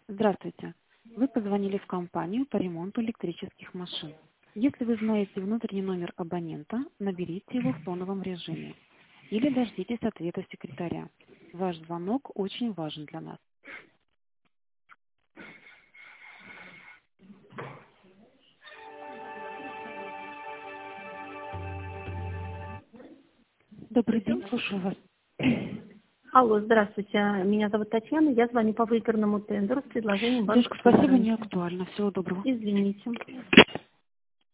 Здравствуйте. Вы позвонили в компанию по ремонту электрических машин. Если вы знаете внутренний номер абонента, наберите его в тоновом режиме или дождитесь ответа секретаря. Ваш звонок очень важен для нас. Добрый день, слушаю вас. Алло, здравствуйте. Меня зовут Татьяна. Я звоню по выигранному тендеру с предложением Девушка, банковского спасибо, не гарантии. актуально. Всего доброго. Извините.